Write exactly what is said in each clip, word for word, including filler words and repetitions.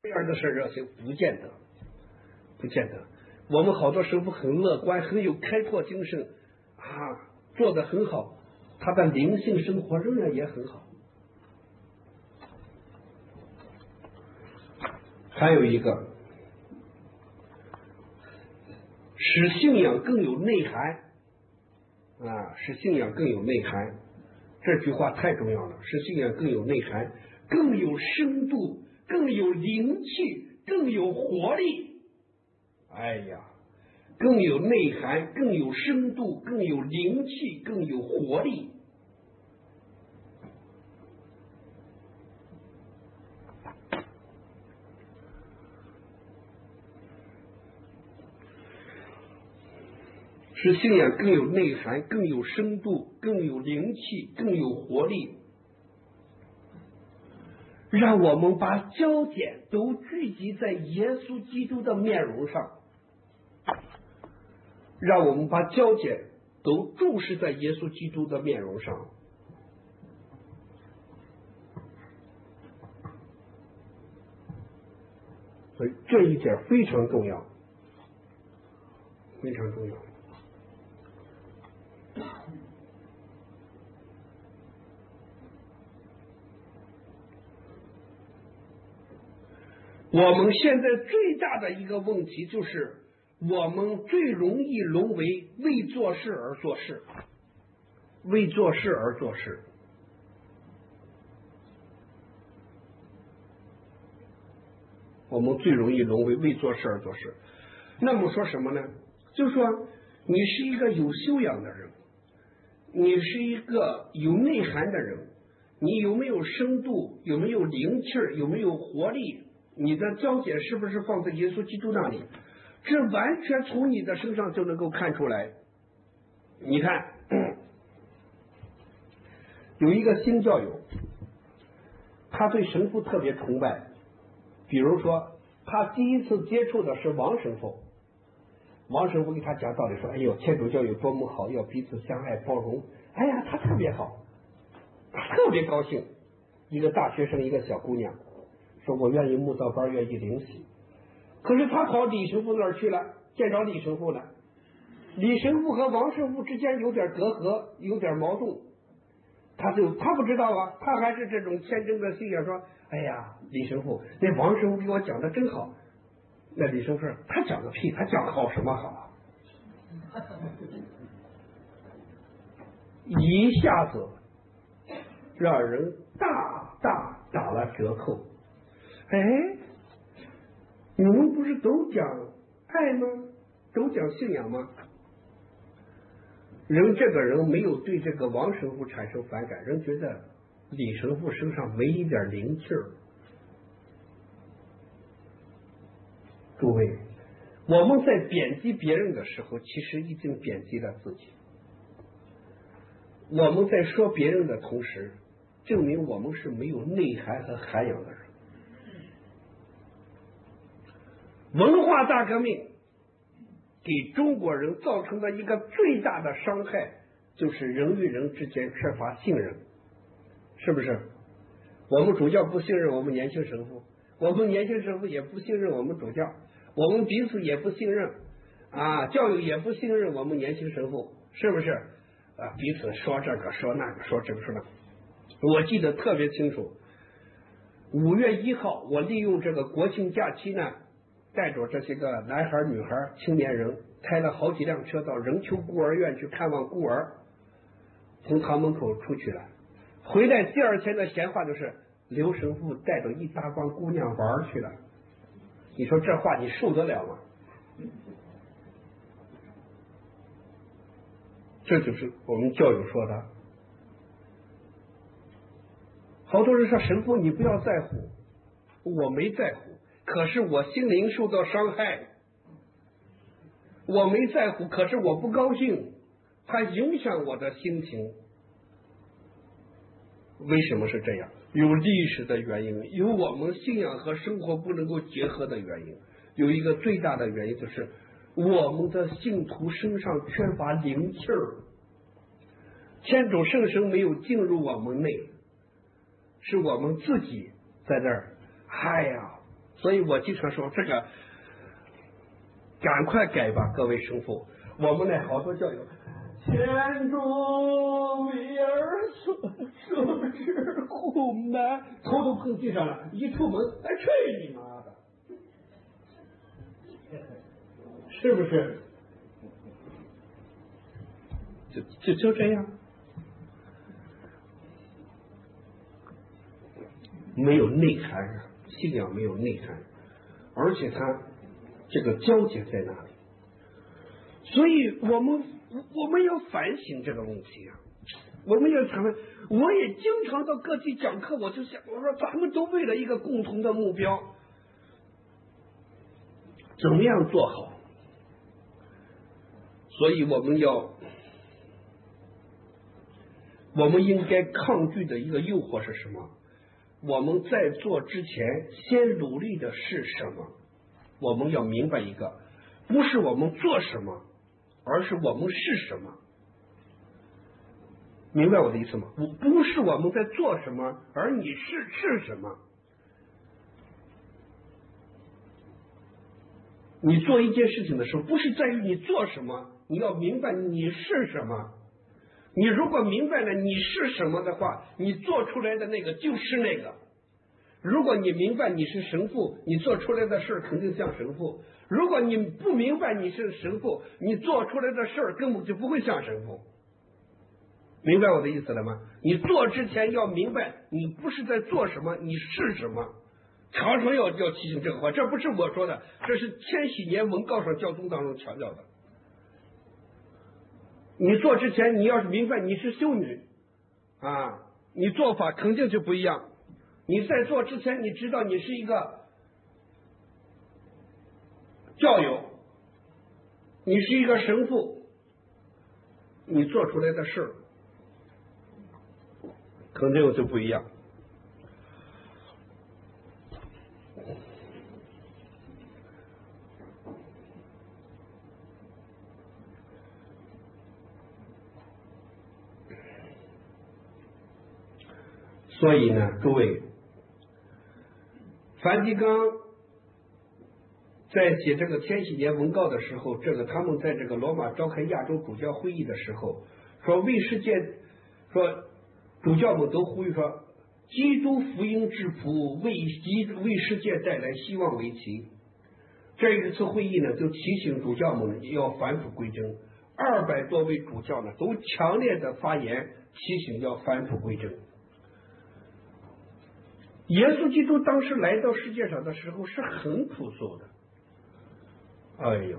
这样的事热心不见得，不见得。我们好多师傅很乐观，很有开拓精神啊，做得很好，他的灵性生活仍然也很好。还有一个，使信仰更有内涵啊，使信仰更有内涵。这句话太重要了，使信仰更有内涵，更有深度，更有灵气，更有活力。哎呀，更有内涵，更有深度，更有灵气，更有活力。使信仰更有内涵，更有深度，更有灵气，更有活力。让我们把焦点都聚集在耶稣基督的面容上，让我们把焦点都注视在耶稣基督的面容上。所以这一点非常重要，非常重要。我们现在最大的一个问题就是，我们最容易沦为为做事而做事，为做事而做事。我们最容易沦为为做事而做事。那么说什么呢？就是说，你是一个有修养的人，你是一个有内涵的人，你有没有深度，有没有灵气，有没有活力？你的焦点是不是放在耶稣基督那里？这完全从你的身上就能够看出来。你看，有一个新教友，他对神父特别崇拜。比如说，他第一次接触的是王神父，王神父给他讲道理，说：“哎呦，天主教有多么好，要彼此相爱包容。”哎呀，他特别好，他特别高兴。一个大学生，一个小姑娘。说我愿意慕道班，愿意灵洗，可是他跑李神父那儿去了，见着李神父了。李神父和王神父之间有点隔阂，有点矛盾，他就他不知道啊，他还是这种天真的信仰，说：“哎呀，李神父，那王神父给我讲的真好。”那李神父说：“他讲个屁，他讲好什么好啊？”一下子让人大大打了折扣。哎，你们不是都讲爱吗？都讲信仰吗？人这个人没有对这个王神父产生反感，人觉得李神父身上没一点灵气儿。诸位，我们在贬低别人的时候，其实已经贬低了自己。我们在说别人的同时，证明我们是没有内涵和涵养的人。文化大革命给中国人造成的一个最大的伤害，就是人与人之间缺乏信任，是不是？我们主教不信任我们年轻神父，我们年轻神父也不信任我们主教，我们彼此也不信任啊，教友也不信任我们年轻神父，是不是？啊，彼此说这个说那个，说这个说那个。我记得特别清楚，五月一号，我利用这个国庆假期呢，带着这些个男孩女孩青年人，开了好几辆车到任丘孤儿院去看望孤儿，从堂门口出去了，回来第二天的闲话就是刘神父带着一大帮姑娘玩去了。你说这话你受得了吗？这就是我们教友说的。好多人说神父你不要在乎，我没在乎，可是我心灵受到伤害。我没在乎，可是我不高兴，它影响我的心情。为什么是这样？有历史的原因，有我们信仰和生活不能够结合的原因。有一个最大的原因就是我们的信徒身上缺乏灵气儿，天主圣神没有进入我们内，是我们自己在那儿，哎呀， 所以我经常说这个，赶快改吧，各位神父。我们呢，好多教友，天中为儿所受之苦难，头都碰地上了，一出门，哎，去你妈的，是不是？就就就这样，没有内涵，信仰没有内涵，而且它这个交接在哪里？所以我们我们要反省这个问题啊！我们要谈，我也经常到各地讲课，我就想，我说咱们都为了一个共同的目标，怎么样做好？所以我们要，我们应该抗拒的一个诱惑是什么？我们在做之前，先努力的是什么？我们要明白一个，不是我们做什么，而是我们是什么。明白我的意思吗？不不是我们在做什么，而你是是什么。你做一件事情的时候，不是在于你做什么，你要明白你是什么。你如果明白了你是什么的话，你做出来的那个就是那个。如果你明白你是神父，你做出来的事儿肯定像神父；如果你不明白你是神父，你做出来的事儿根本就不会像神父。明白我的意思了吗？你做之前要明白，你不是在做什么，你是什么。常常要要提醒这个话，这不是我说的，这是千禧年文告上教宗当中强调的。你做之前，你要是明白你是修女啊，你做法肯定就不一样。你在做之前，你知道你是一个教友，你是一个神父，你做出来的事肯定就不一样。所以呢，各位，梵蒂冈在写这个千禧年文告的时候，这个他们在这个罗马召开亚洲主教会议的时候，说为世界，说主教们都呼吁说，基督福音之福为基为世界带来希望为旗。这一次会议呢，就提醒主教们要返璞归真。二百多位主教呢，都强烈的发言提醒要返璞归真。耶稣基督当时来到世界上的时候是很朴素的，哎呦，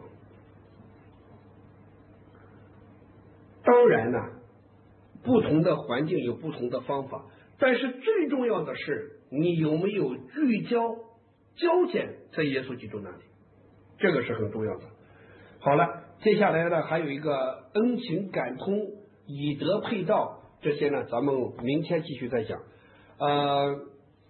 当然呢，不同的环境有不同的方法，但是最重要的是你有没有聚焦焦点在耶稣基督那里，这个是很重要的。好了，接下来呢还有一个恩情感通、以德配道，这些呢咱们明天继续再讲。呃。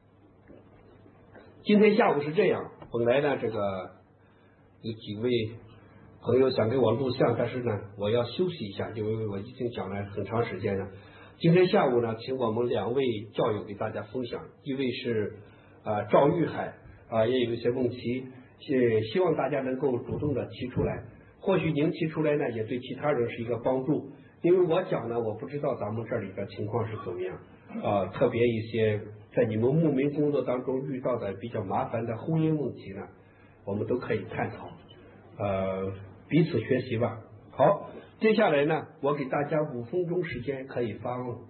今天下午是这样，本来呢，这个有几位朋友想给我录像，但是呢，我要休息一下，因为我已经讲了很长时间了。今天下午呢，请我们两位教友给大家分享，一位是啊、呃、赵玉海啊、呃，也有一些问题，也希望大家能够主动的提出来。或许您提出来呢，也对其他人是一个帮助。因为我讲呢，我不知道咱们这里的情况是怎么样啊、呃，特别一些在你们牧民工作当中遇到的比较麻烦的婚姻问题呢，我们都可以探讨，呃，彼此学习吧。好，接下来呢，我给大家五分钟时间可以发问。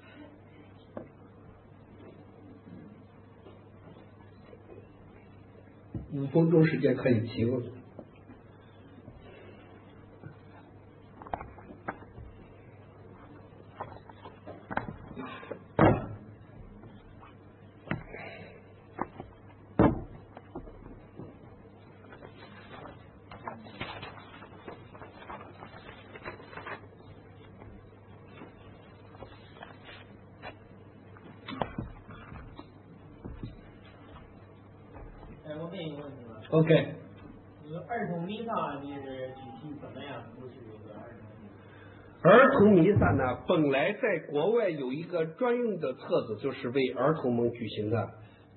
五分钟时间可以提问。OK， 这个儿童弥撒你是具体怎么样？不是这个儿童弥撒。儿童弥撒呢，本来在国外有一个专用的册子，就是为儿童们举行的。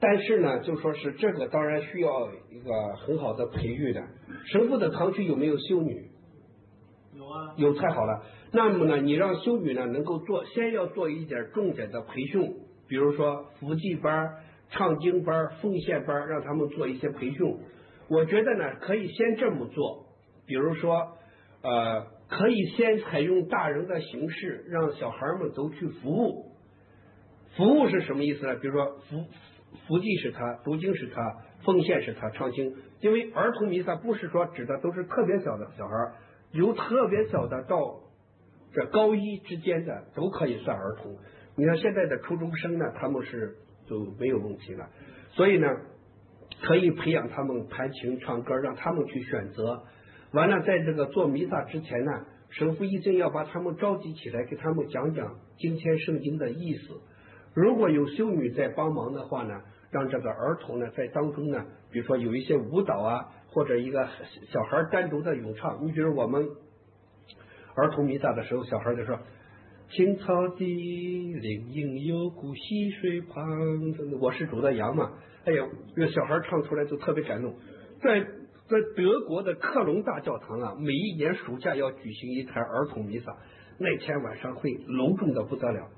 但是呢，就说是这个当然需要一个很好的培育的。神父的堂区有没有修女？ 有啊。 有，太好了。那么呢，你让修女呢能够做，先要做一点重点的培训，比如说福记班、唱经班、奉献班，让他们做一些培训。我觉得呢，可以先这么做，比如说，呃，可以先采用大人的形式，让小孩们都去服务。服务是什么意思呢？比如说福福记是他，读经是他，奉献是他，唱经。因为儿童弥撒不是说指的都是特别小的小孩，由特别小的到这高一之间的都可以算儿童。你看现在的初中生呢，他们是就没有问题了，所以呢，可以培养他们弹琴唱歌，让他们去选择。完了，在这个做弥撒之前呢，神父一定要把他们召集起来，给他们讲讲今天圣经的意思。如果有修女在帮忙的话呢，让这个儿童呢在当中呢，比如说有一些舞蹈啊，或者一个小孩单独的咏唱。你比如我们儿童弥撒的时候，小孩就说青草地林荫有股溪水旁，我是主的羊嘛。哎呀，这小孩唱出来就特别感动。在在德国的克隆大教堂啊，每一年暑假要举行一台儿童弥撒，那天晚上会隆重的不得了。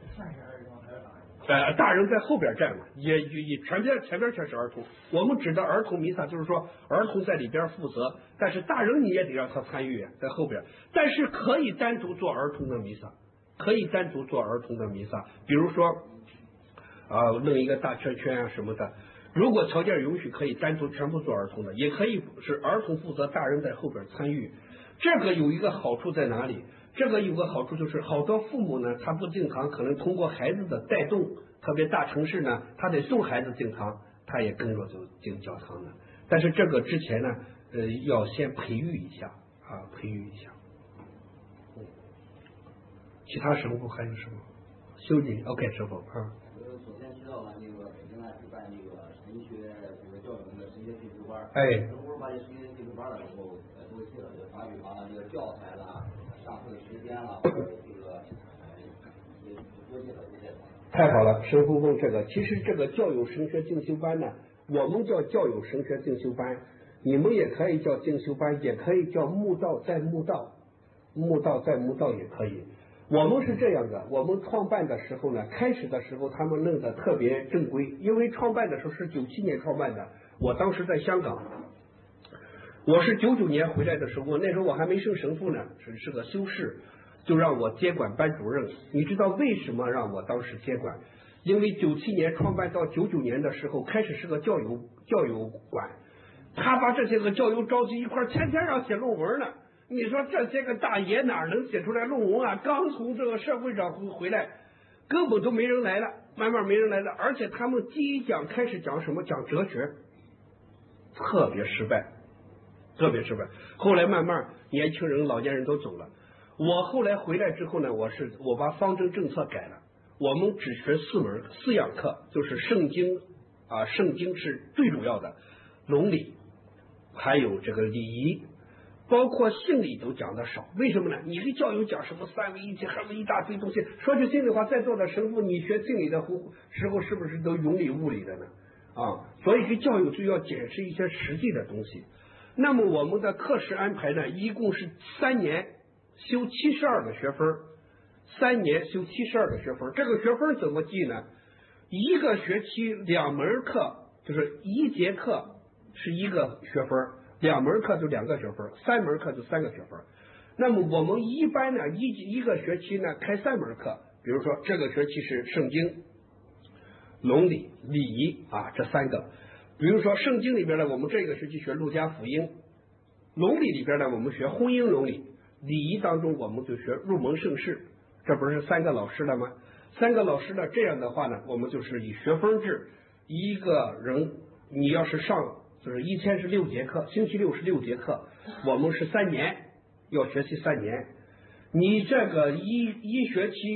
呃，大人在后边站嘛，也也全边前边全是儿童。我们指的儿童弥撒，就是说儿童在里边负责，但是大人你也得让他参与，在后边。但是可以单独做儿童的弥撒，可以单独做儿童的弥撒，比如说啊，弄一个大圈圈啊什么的。如果条件允许，可以单独全部做儿童的，也可以是儿童负责，大人在后边参与。这个有一个好处在哪里？这个有个好处就是，好多父母呢，他不进堂，可能通过孩子的带动，特别大城市呢，他得送孩子进堂，他也跟着就进教堂了。但是这个之前呢，呃，要先培育一下啊，培育一下。嗯，其他神父还有什么？修女 ，OK， 师傅啊。 呃，首先提到了那个北京呢是办那个神学这个教育的神学进修班， 哎， 等会儿把这神学进修班的时候，呃，都写了，就打比方了，这个教材啦。上课的时间了，或者这个呃，也多介绍这些。 太好了，神父问这个，其实这个教友神学进修班呢，我们叫教友神学进修班，你们也可以叫进修班，也可以叫慕道再慕道，慕道再慕道也可以。我们是这样的，我们创办的时候呢，开始的时候他们弄得特别正规，因为创办的时候是九七年创办的，我当时在香港。我是九九年回来的时候，那时候我还没升神父呢，是是个修士，就让我接管班主任。你知道为什么让我当时接管？因为九七年创办到九九年的时候，开始是个教友教友馆，他把这些个教友召集一块，天天让写论文呢。你说这些个大爷哪能写出来论文啊？刚从这个社会上回来，根本都没人来了，慢慢没人来了。而且他们第一讲开始讲什么？讲哲学，特别失败。特别失败，后来慢慢年轻人、老年人都走了。我后来回来之后呢，我是我把方针政策改了，我们只学四门四样课，就是圣经啊，圣经是最主要的，伦理，还有这个礼仪，包括性理都讲的少。为什么呢？你给教友讲什么三位一体，什么一大堆东西。说句心里话，在座的神父，你学性理的时候是不是都云里雾里的呢？啊，所以给教友就要解释一些实际的东西。那么我们的课时安排呢，一共是三年修七十二个学分，三年修七十二个学分。这个学分怎么记呢？一个学期两门课，就是一节课是一个学分，两门课就两个学分，三门课就三个学分。那么我们一般呢，一一个学期呢开三门课，比如说这个学期是圣经、伦理、礼仪啊，这三个。比如说圣经里边呢，我们这个学期学路加福音；伦理里边呢，我们学婚姻伦理；礼仪当中我们就学入门圣事。这不是三个老师了吗？三个老师呢，这样的话呢，我们就是以学分制，一个人你要是上就是一天是六节课，星期六是六节课，我们是三年，要学习三年。你这个一一学期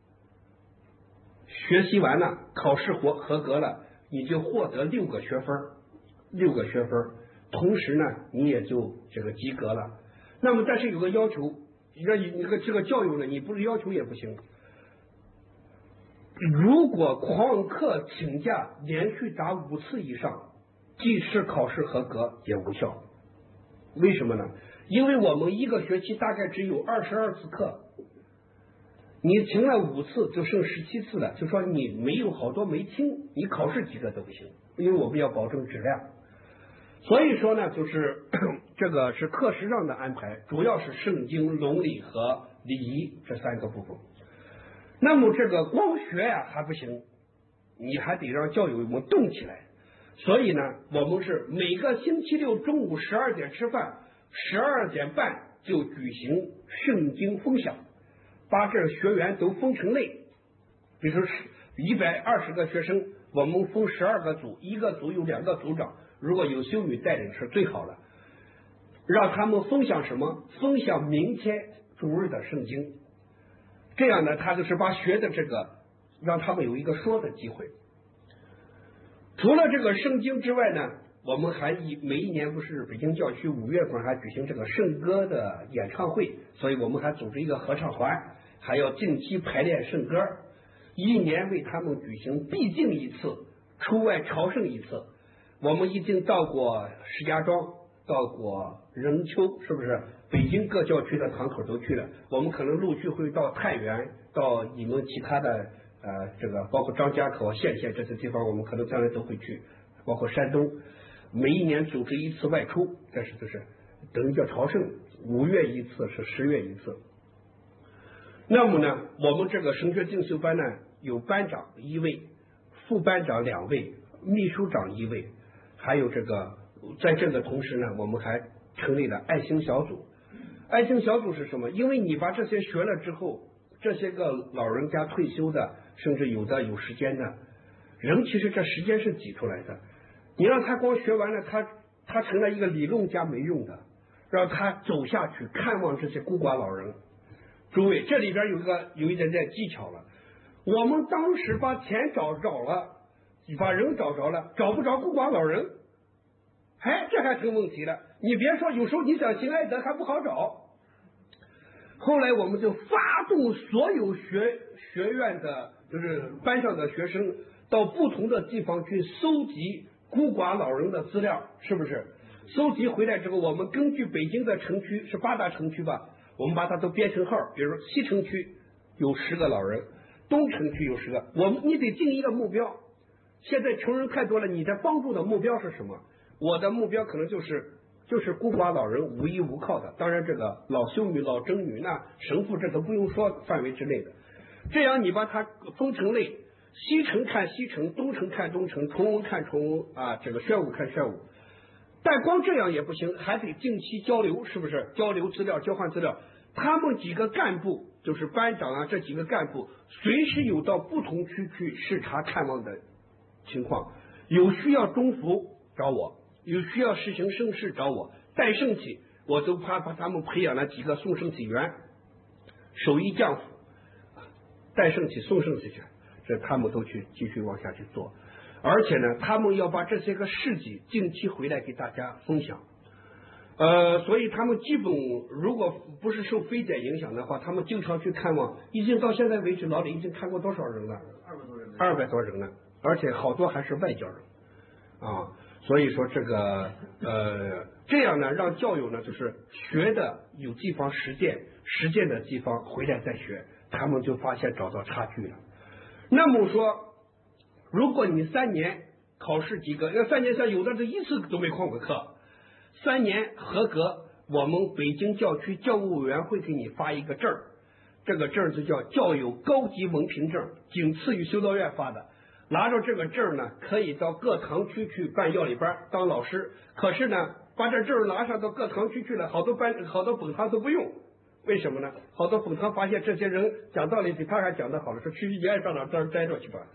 学习完了，考试合合格了，你就获得六个学分，六个学分，同时呢，你也就这个及格了。那么，但是有个要求，让你这个这个教育呢，你不是要求也不行， 如果旷课请假连续打五次以上，即使考试合格也无效。为什么呢？因为我们一个学期大概只有二十二次课，你请了五次就剩十七次了，就说你没有好多没听，你考试及格都不行，因为我们要保证质量。所以说呢，就是这个是课时上的安排，主要是圣经、伦理和礼仪这三个部分。那么这个光学呀、还不行，你还得让教友们动起来。所以呢，我们是每个星期六中午十二点吃饭，十二点半就举行圣经分享，把这学员都分成类，比如说一百二十个学生，我们分十二个组，一个组有两个组长，如果有修女带领是最好了。让他们分享什么？分享明天主日的圣经。这样呢，他就是把学的这个让他们有一个说的机会。除了这个圣经之外呢，我们还一每一年不是北京教区五月份还举行这个圣歌的演唱会，所以我们还组织一个合唱团，还要定期排练圣歌，一年为他们举行必敬一次，出外朝圣一次。我们已经到过石家庄，到过任丘，是不是？北京各教区的堂口都去了，我们可能陆续会到太原，到你们其他的呃这个包括张家口、县县这些地方，我们可能将来都会去，包括山东，每一年组织一次外出，这是就是等于叫朝圣，五月一次是十月一次。那么呢，我们这个神学进修班呢，有班长一位，副班长两位，秘书长一位，还有这个在这个同时呢，我们还成立了爱心小组。爱心小组是什么？因为你把这些学了之后，这些个老人家退休的，甚至有的有时间的人，其实这时间是挤出来的。你让他光学完了，他他成了一个理论家没用的，让他走下去看望这些孤寡老人。诸位，这里边有一个有一点点技巧了。我们当时把钱找着了，把人找着了，找不着孤寡老人，哎，这还成问题了。你别说，有时候你想行爱德还不好找。后来我们就发动所有学学院的，就是班上的学生，到不同的地方去搜集孤寡老人的资料，是不是？搜集回来之后，我们根据北京的城区是八大城区吧，我们把它都编成号，比如说西城区有十个老人，东城区有十个，我们你得定一个目标。现在穷人太多了，你的帮助的目标是什么？我的目标可能就是就是孤寡老人无依无靠的，当然这个老修女、老僧女那神父这都不用说范围之内的。这样你把它分成类，西城看西城，东城看东城，崇文看崇文啊，这个宣武看宣武。但光这样也不行，还得定期交流，是不是？交流资料，交换资料。他们几个干部，就是班长啊，这几个干部随时有到不同区去视察看望的情况，有需要中服找我，有需要实行圣事找我，带圣体我都怕把他们培养了几个送圣体员，手艺匠夫，带圣体送圣体去，这他们都去继续往下去做。而且呢，他们要把这些个事迹近期回来给大家分享。呃，所以他们基本如果不是受非典影响的话，他们经常去看望，已经到现在为止，老李已经看过多少人了？二百多人。二百多人了，而且好多还是外教人啊。所以说这个呃，这样呢，让教友呢就是学的有地方实践，实践的地方回来再学，他们就发现找到差距了。那么说，如果你三年考试及格，要三年上有的是一次都没旷过课，三年合格，我们北京教区教务委员会给你发一个证儿，这个证儿就叫教友高级文凭证，仅次于修道院发的。拿着这个证呢，可以到各堂区去办药理班当老师。可是呢，把这证拿上到各堂区去了，好多班好多本堂都不用。为什么呢？好多本堂发现这些人讲道理比他还讲得好了，说去你爱上哪儿待着去吧。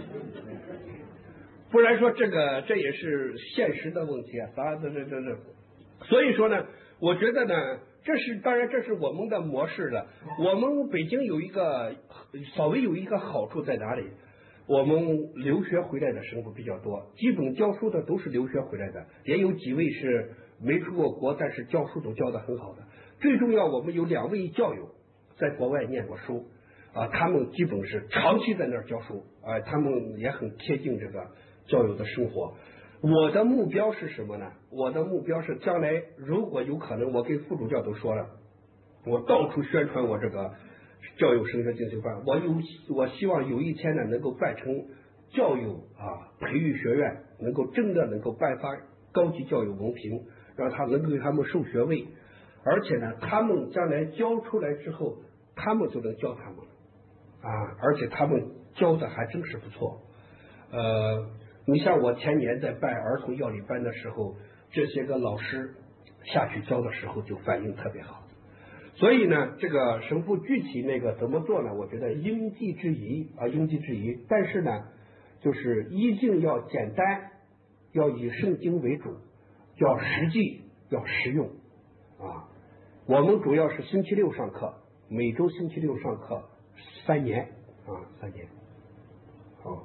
不然说这个这也是现实的问题啊，啥这这这这。所以说呢，我觉得呢，这是当然这是我们的模式了。我们北京有一个稍微有一个好处在哪里？我们留学回来的神父比较多，基本教书的都是留学回来的，也有几位是没出过国，但是教书都教得很好的。最重要，我们有两位教友在国外念过书， 啊，他们基本是长期在那儿教书，啊，他们也很贴近这个教友的生活。我的目标是什么呢？我的目标是将来如果有可能，我跟副主教都说了，我到处宣传我这个教友神学进修班，我有我希望有一天呢能够办成教友啊培育学院，能够真的能够颁发高级教友文凭，让他能够给他们授学位，而且呢他们将来教出来之后，他们就能教他们啊，而且他们教的还真是不错。呃，你像我前年在办儿童药理班的时候，这些个老师下去教的时候就反应特别好。所以呢，这个神父具体那个怎么做呢？我觉得因地制宜啊，因地制宜。但是呢，就是一定要简单，要以圣经为主，要实际，要实用啊。我们主要是星期六上课，每周星期六上课三年啊，三年。好，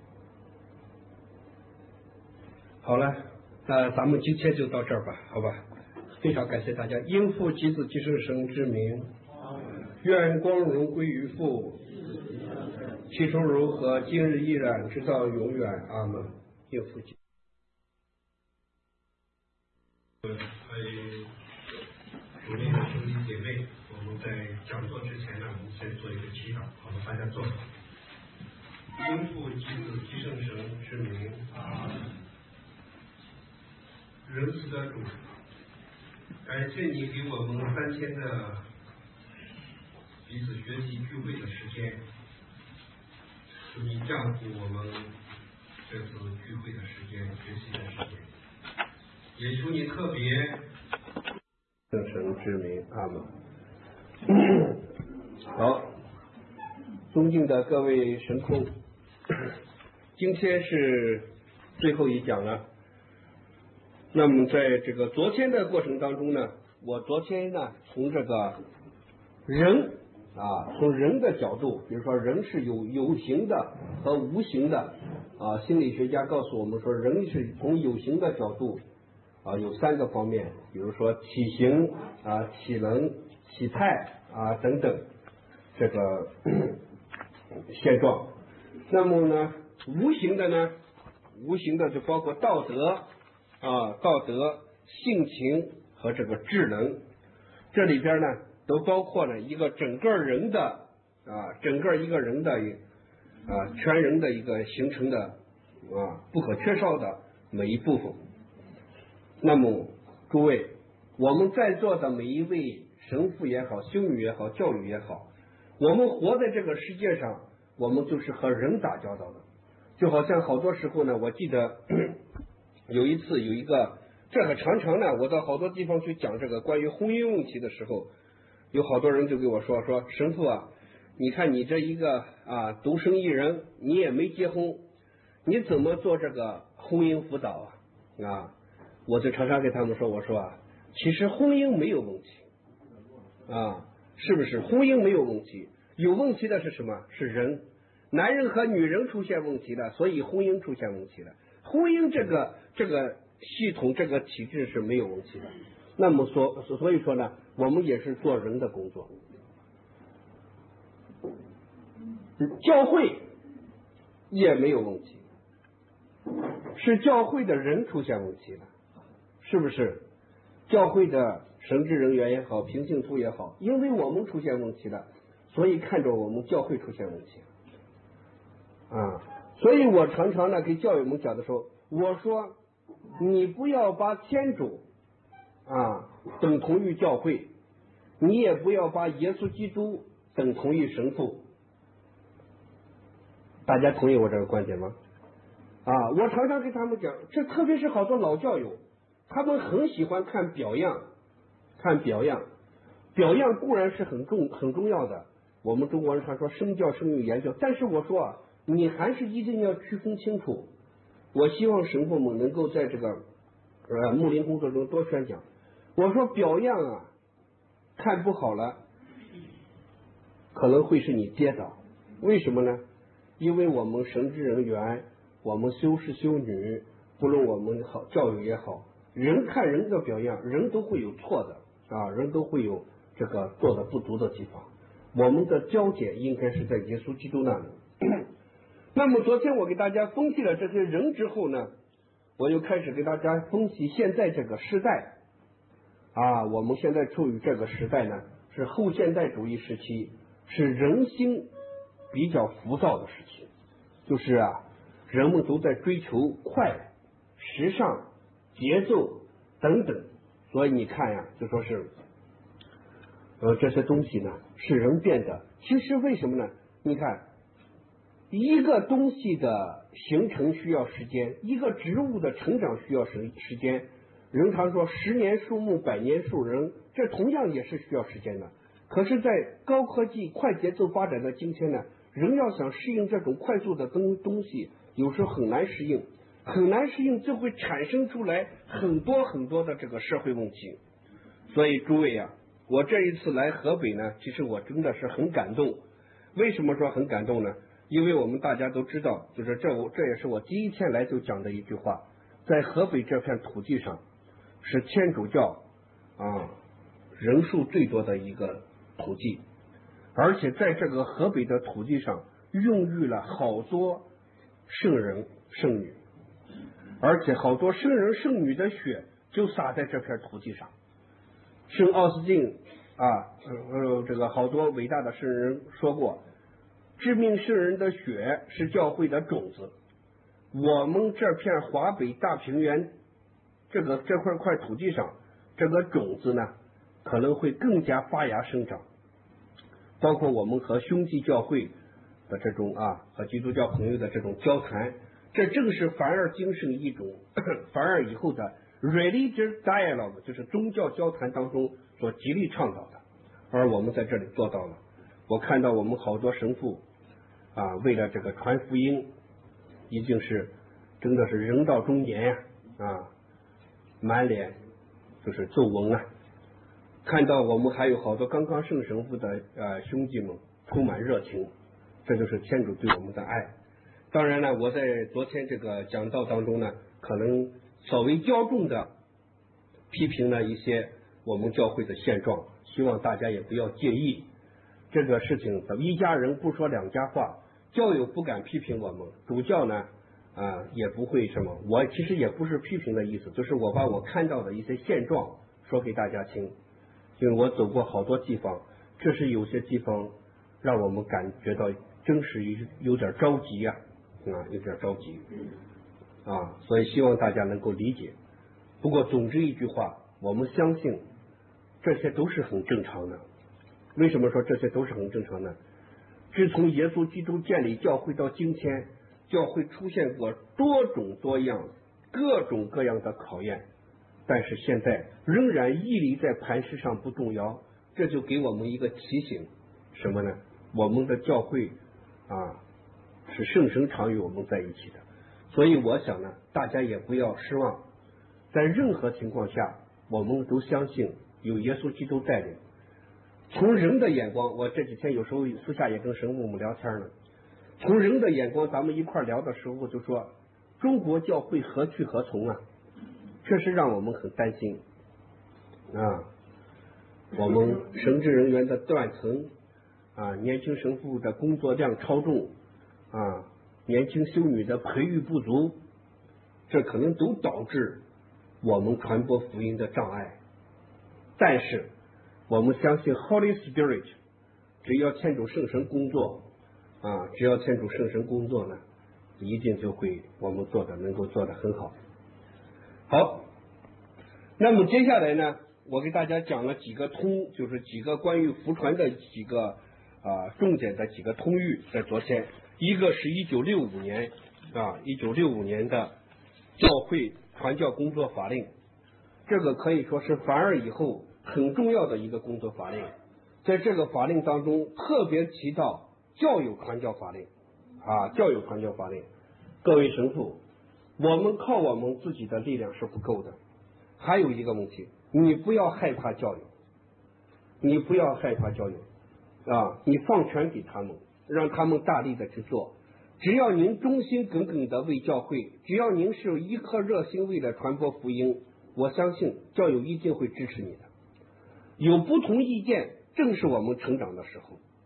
好了，那咱们今天就到这儿吧，好吧？非常感谢大家，因父及子及圣神之名，愿光荣归于父，起初如何，今日依然，直到永远，阿门。因父及。 呃，主内的兄弟姐妹，我们在讲座之前呢，我们先做一个祈祷，好吧，大家坐。因父及子及圣神之名，仁慈的主，感谢你给我们三天的彼此学习聚会的时间，求你降福我们这次聚会的时间、学习的时间，也求你特别圣神之名，阿门。好，尊敬的各位神父，今天是最后一讲了。那么在这个昨天的过程当中呢，我昨天呢从这个人啊，从人的角度，比如说人是有有形的和无形的啊，心理学家告诉我们说，人是从有形的角度啊有三个方面，比如说体型啊、体能、体态啊等等这个现状。那么呢，无形的呢，无形的就包括道德。啊，道德、性情和这个智能，这里边呢都包括了一个整个人的啊，整个一个人的啊全人的一个形成的啊不可缺少的每一部分。那么诸位，我们在座的每一位神父也好，修女也好，教育也好，我们活在这个世界上，我们就是和人打交道的，就好像好多时候呢，我记得有一次有一个，这个常常呢，我到好多地方去讲这个关于婚姻问题的时候，有好多人就给我说说神父啊，你看你这一个啊独身一人，你也没结婚，你怎么做这个婚姻辅导啊？啊，我就常常跟他们说，我说啊，其实婚姻没有问题啊，是不是？婚姻没有问题，有问题的是什么？是人，男人和女人出现问题了，所以婚姻出现问题了。婚姻这个这个系统这个体制是没有问题的。那么所所以说呢，我们也是做人的工作。教会也没有问题，是教会的人出现问题了，是不是？教会的神职人员也好，平信徒也好，因为我们出现问题了，所以看着我们教会出现问题啊。所以我常常呢给教友们讲的时候，我说你不要把天主啊等同于教会，你也不要把耶稣基督等同于神父。大家同意我这个观点吗？啊，我常常跟他们讲，这特别是好多老教友，他们很喜欢看表样，看表样，表样固然是很重很重要的，我们中国人常说身教生育言教，但是我说啊，你还是一定要区分清楚。我希望神父们能够在这个呃牧灵工作中多宣讲。我说表样啊，看不好了，可能会是你跌倒。为什么呢？因为我们神职人员，我们修士修女，不论我们好教育也好，人看人的表样，人都会有错的啊，人都会有这个做的不足的地方。 我们的焦点应该是在耶稣基督那里。那么昨天我给大家分析了这些人之后呢，我就开始给大家分析现在这个时代啊，我们现在处于这个时代呢，是后现代主义时期，是人心比较浮躁的时期，就是啊，人们都在追求快、时尚、节奏等等，所以你看呀，就说是呃这些东西呢是人变的。其实为什么呢？你看一个东西的形成需要时间，一个植物的成长需要时时间。人常说十年树木，百年树人，这同样也是需要时间的。可是，在高科技、快节奏发展的今天呢，人要想适应这种快速的东东西，有时候很难适应，很难适应就会产生出来很多很多的这个社会问题。所以诸位啊，我这一次来河北呢，其实我真的是很感动。为什么说很感动呢？因为我们大家都知道，就是这我这也是我第一天来就讲的一句话，在河北这片土地上，是天主教啊人数最多的一个土地，而且在这个河北的土地上孕育了好多圣人圣女，而且好多圣人圣女的血就洒在这片土地上。圣奥斯定啊，呃，这个好多伟大的圣人说过，知名圣人的血是教会的种子。我们这片华北大平原这个这块块土地上，这个种子呢可能会更加发芽生长。包括我们和兄弟教会的这种啊，和基督教朋友的这种交谈，这正是凡尔精神一种凡尔以后的 religious dialogue， 就是宗教交谈当中所极力倡导的，而我们在这里做到了。我看到我们好多神父啊，为了这个传福音，已经是真的是人到中年呀 啊, 啊，满脸就是皱纹啊。看到我们还有好多刚刚圣神父的呃兄弟们充满热情，这就是天主对我们的爱。当然呢，我在昨天这个讲道当中呢，可能稍微较重的批评了一些我们教会的现状，希望大家也不要介意。这个事情咱们一家人不说两家话，教友不敢批评我们，主教呢啊也不会什么。我其实也不是批评的意思，就是我把我看到的一些现状说给大家听。因为我走过好多地方，这是有些地方让我们感觉到真是有点着急呀、啊，啊，有点着急啊，所以希望大家能够理解。不过总之一句话，我们相信这些都是很正常的。为什么说这些都是很正常的？自从耶稣基督建立教会到今天，教会出现过多种多样、各种各样的考验。但是现在仍然屹立在磐石上不动摇，这就给我们一个提醒，什么呢？我们的教会啊是圣神常与我们在一起的。所以我想呢，大家也不要失望，在任何情况下，我们都相信有耶稣基督带领。从人的眼光，我这几天有时候私下也跟神父们聊天呢，从人的眼光，咱们一块聊的时候就说，中国教会何去何从啊？这是让我们很担心啊！我们神职人员的断层啊，年轻神父的工作量超重啊，年轻修女的培育不足，这可能都导致我们传播福音的障碍。但是我们相信 Holy Spirit， 只要天主圣神工作啊，只要天主圣神工作呢，一定就会我们做的能够做得很好。好，那么接下来呢，我给大家讲了几个通，就是几个关于福传的几个啊重点的几个通谕。在昨天，一个是一九六五年啊，一九六五年的教会传教工作法令，这个可以说是梵二以后很重要的一个工作法令。在这个法令当中，特别提到教友传教法令啊，教友传教法令。各位神父，我们靠我们自己的力量是不够的。还有一个问题，你不要害怕教友，你不要害怕教友啊！你放权给他们，让他们大力的去做。只要您忠心耿耿的为教会，只要您是一颗热心为了传播福音，我相信教友一定会支持你的。有不同意见，正是我们成长的时候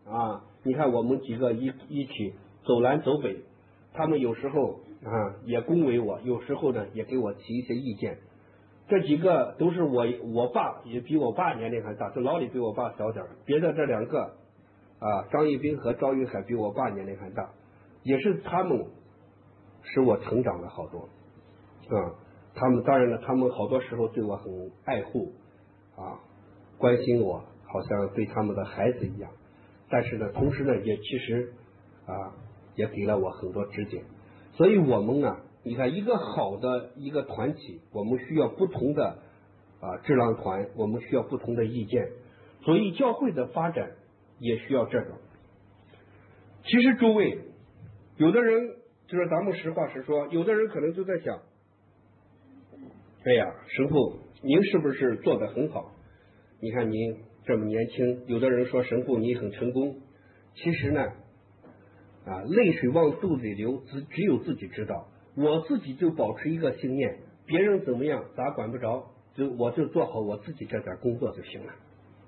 啊，你看我们几个一一起走南走北，他们有时候啊也恭维我，有时候呢也给我提一些意见。这几个都是我我爸也比我爸年龄还大，这老李比我爸小点儿，别的这两个啊张一斌和赵云海比我爸年龄还大，也是他们使我成长了好多啊。他们当然了，他们好多时候对我很爱护啊，关心我，好像对他们的孩子一样。但是呢，同时呢，也其实啊，也给了我很多指点。所以我们呢，你看一个好的一个团体，我们需要不同的啊智囊团，我们需要不同的意见。所以教会的发展也需要这个。其实诸位，有的人就是咱们实话实说，有的人可能就在想，哎呀，神父，您是不是做得很好？你看您这么年轻，有的人说神父你很成功，其实呢，啊，泪水往肚子里流，只只有自己知道。我自己就保持一个信念，别人怎么样咱管不着，就我就做好我自己这点工作就行了。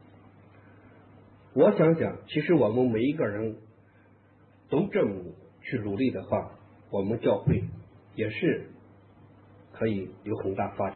我想想，其实我们每一个人都这么去努力的话，我们教会也是可以有很大发展。